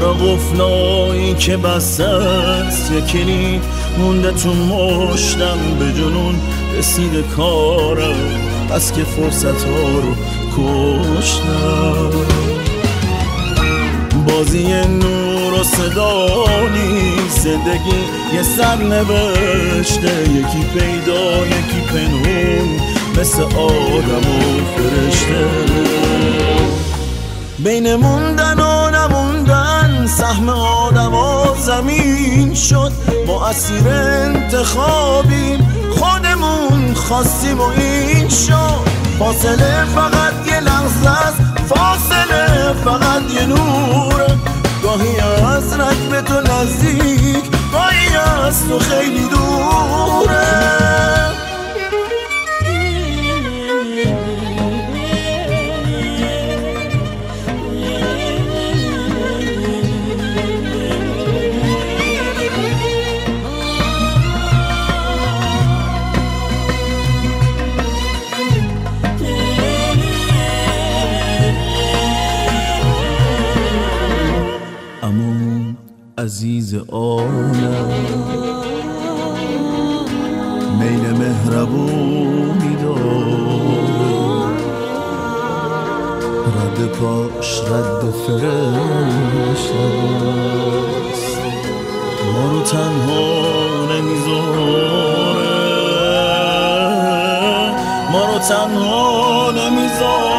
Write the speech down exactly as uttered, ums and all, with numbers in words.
برا قفلایی که بسته است یه کلید مونده تو مشتم، به جنون رسیده کارم بس که فرصت ها رو کشتم. بازی نور و صدا نیست، زندگی یه سر نوشته، یکی پیدا یکی پنهون مثل آدم و فرشته. بین موندن و نموندن سهم آدم و زمین شد، ما اسیر انتخابیم خودمون خواستیم و این شد. فاصله فقط یه لحظه است، فاصله فقط یه نوره، گاهی از رکب تو نزدیک، گاهی از تو خیلی دوره. عزیز عالم میل مهربونی داره، رد پاش رد فرشته است، ما رو تنها نمیذاره، ما رو تنها نمیذاره.